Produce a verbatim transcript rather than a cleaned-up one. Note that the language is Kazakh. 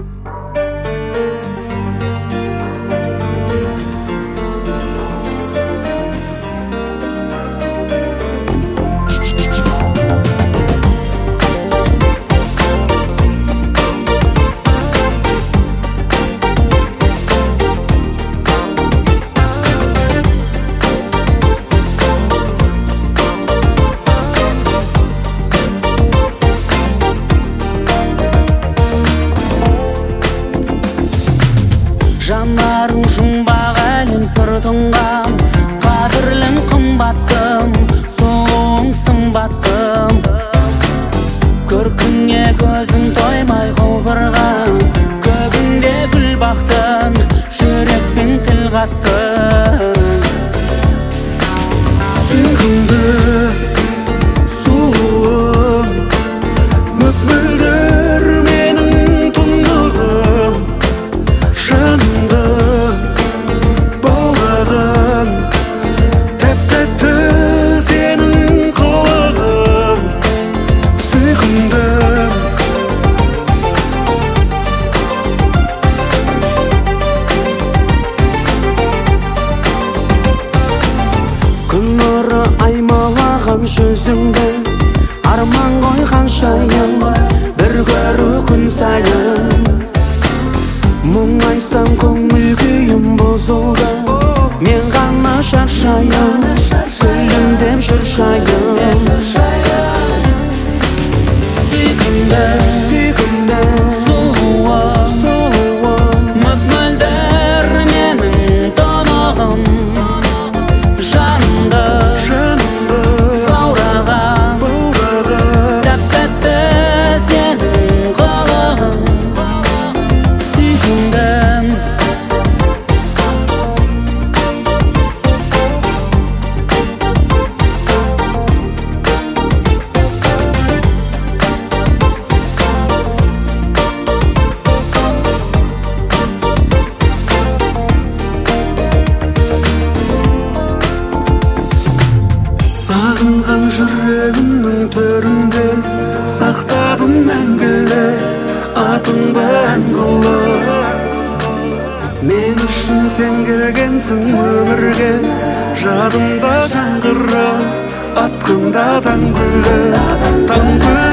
Жанарың жұмбақ әлем сыртыңғам, қадірлін қымбаттым, соң сымбаттым. Көркіңе көзім тоймай құлпырған, көбінде гүл бақтың, жүрекпен тіл қаттың. Сүйгімді сұлуым, мөп-мөлдір менің тұнығым, жанымды бауладың, тәп-тәтті сенің қылығың. Сүйгімді күн нұры аймалаған жүзіңді, арман қойған шайын, бір көру күн сайын. Мұңайсам көңіл күйім бұзылды, мен ғана шаршайын, күлімдеп жүр шайын. Сүйгімді, сүйгімді, сұлуым, сұлуым, мөп-мөлдір менің тұнығым, жанымды, жанымды баураған, баураған, тәп-тәтті сенің қылығың. Сүйгімді сағынған жүрегімнің төрінде, сақтадым мәңгілі атыңды әңгілі. Мен үшін сен келгенсің өмірге, жадымда жаңғыры, атқанда таң гүлі, таң гүлі.